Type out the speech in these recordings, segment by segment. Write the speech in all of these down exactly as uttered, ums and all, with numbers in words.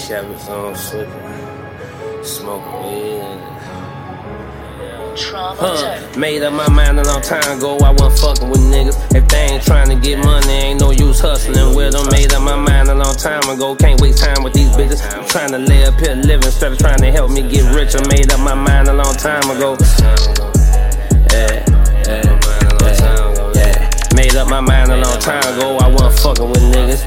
Chevy's on slipping, smoking weed. Huh. Made up my mind a long time ago, I wasn't fucking with niggas. If they ain't trying to get money, ain't no use hustling with them. Made up my mind a long time ago, can't waste time with these bitches. I'm trying to lay up here living instead of trying to help me get rich. I made up my mind a long time ago. Yeah, yeah, yeah, yeah. Made up my mind a long time ago, I wasn't fucking with niggas.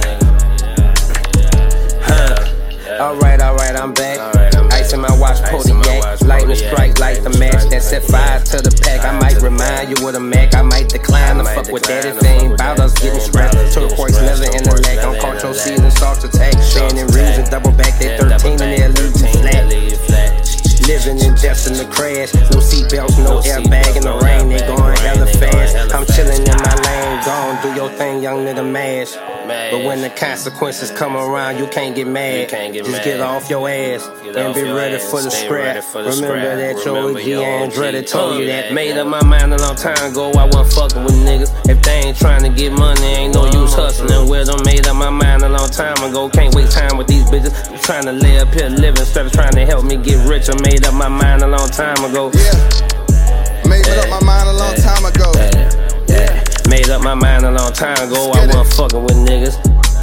Huh. Alright, alright, I'm back. Ice in my watch, Kodiak. Lightning strike, light the match. That set fire to the pack. I might remind you with a Mac. I might decline to fuck with that if they ain't bout us getting scrapped. Turquoise leather in the leg. On cultural season, salt attack. Standing reams and double back. They thirteen and they'll leave you flat. Living in just in the crash. No seatbelts, no airbag in the rain. They going hella fast. I'm chilling in my lane. Gone, do your thing, young nigga mash. But when the consequences come around, you can't get mad. Just get off your ass and be ready for the scrap. Remember that your O G Andretti told you that. Made up my mind a long time ago, I wasn't fucking with niggas. If they ain't trying to get money, ain't no use hustling with them. Made up my mind a long time ago, can't waste time with these bitches. I'm trying to lay up here living instead of trying to help me get rich. I made up my mind a long time ago. Yeah, made up my mind a long time ago. Yeah, made up my mind a long time ago, I wasn't fucking with niggas.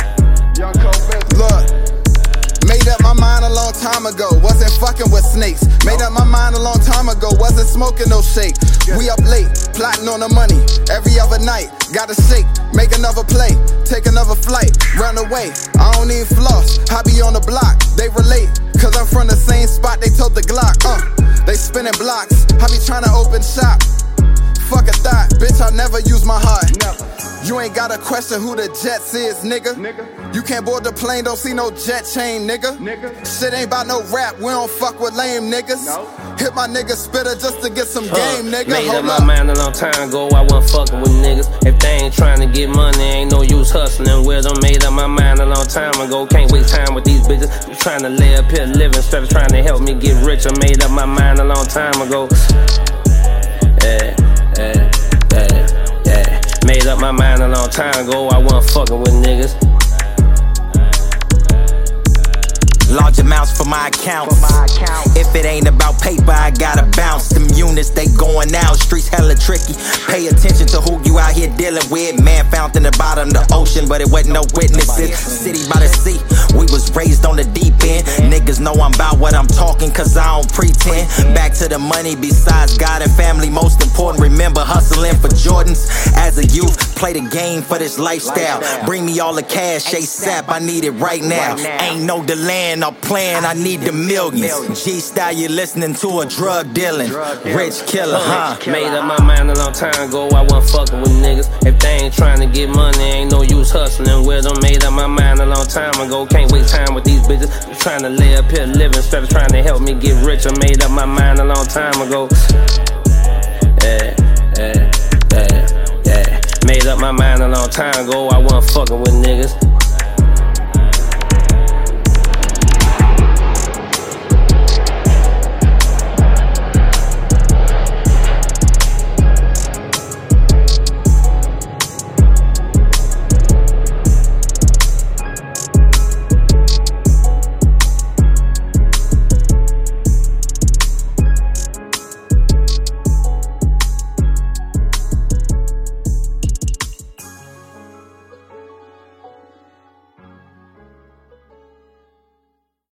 Look, made up my mind a long time ago, wasn't fucking with snakes. Made up my mind a long time ago, wasn't smoking no shake. We up late, plotting on the money, every other night. Gotta shake, make another play, take another flight, run away. I don't need floss, I be on the block. They relate, cause I'm from the same spot they told the Glock. Uh, they spinning blocks, I be trying to open shop. Fuck a thought, bitch, I never use my heart. Never. You ain't gotta question who the Jets is, nigga. nigga. You can't board the plane, don't see no jet chain, nigga. nigga. Shit ain't about no rap, we don't fuck with lame niggas. No. Hit my nigga spitter just to get some huh. game, nigga. Made Hold up up my mind a long time ago, I wasn't fucking with niggas. If they ain't trying to get money, ain't no use hustling with them. Made up my mind a long time ago, can't waste time with these bitches. I'm trying to lay up here living instead of trying to help me get rich. I made up my mind a long time ago. Yeah, yeah, yeah, yeah. Made up my mind a long time ago, I wasn't fucking with niggas. Large amounts for my account. If it ain't about paper, I gotta bounce. Them units, they going out. Streets hella tricky. Pay attention to who you out here dealing with. Man found in the bottom of the ocean, but it wasn't no witnesses. City by the sea, we was raised on the deep end. Niggas know I'm about what I'm talking, cause I don't pretend. Back to the money, besides God and family, most important, remember hustling for Jordans. As a youth, play the game for this lifestyle. Bring me all the cash, ASAP, I need it right now. Ain't no delaying or plan, I need the millions. G-style, you listening to a drug dealing rich killer, huh? Made up my mind a long time ago, I wasn't fucking with niggas. If they ain't trying to get money, ain't no use hustling with them. Made up my mind a long time ago, can't waste time with these bitches. I'm trying to lay up here living instead of trying to help me get rich. I made up my mind a long time ago. Yeah, yeah, yeah, yeah. Made up my mind a long time ago, I wasn't fucking with niggas.